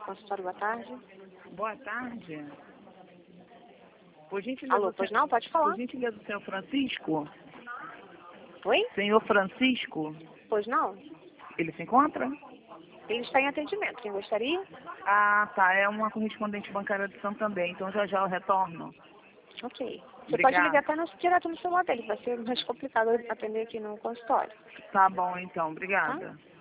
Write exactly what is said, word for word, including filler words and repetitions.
consultório, boa tarde. Boa tarde. Por gentileza, Alô, pois não? Pode falar. por gentileza, senhor Francisco? Oi? Senhor Francisco? Pois não? Ele se encontra? Ele está em atendimento. Quem gostaria? Ah, tá. É uma correspondente bancária de São também, então já já eu retorno. Ok. Você Obrigada. pode ligar até no, direto no celular dele, vai ser mais complicado atender aqui no consultório. Tá bom, então. Tá? Obrigada.